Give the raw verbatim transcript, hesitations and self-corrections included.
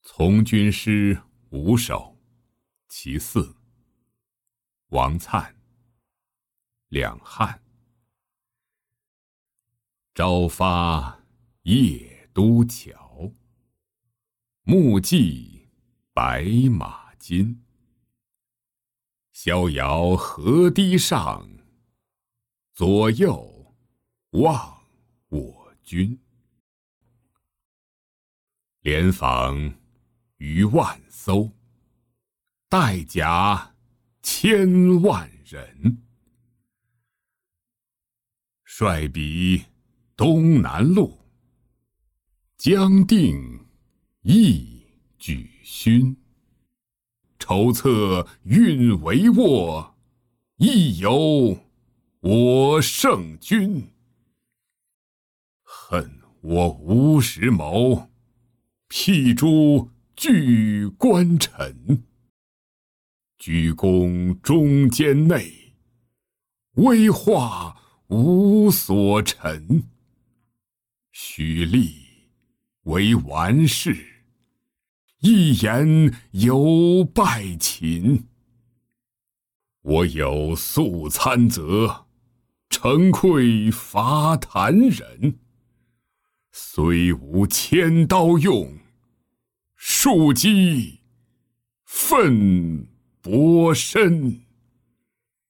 从军诗五首，其四。王粲。两汉。朝发夜都桥，暮骑白马金。逍遥河堤上，左右望我军。连舫余万艘，带甲千万人。率彼东南路，将定一举勋。筹策运帷幄，亦有我胜军。恨我无实谋，辟诸巨官臣。居功中间内，威化无所陈。许立为完事，一言犹败秦。我有素参责，诚愧伐谭人。虽无千刀用，庶几奋搏身。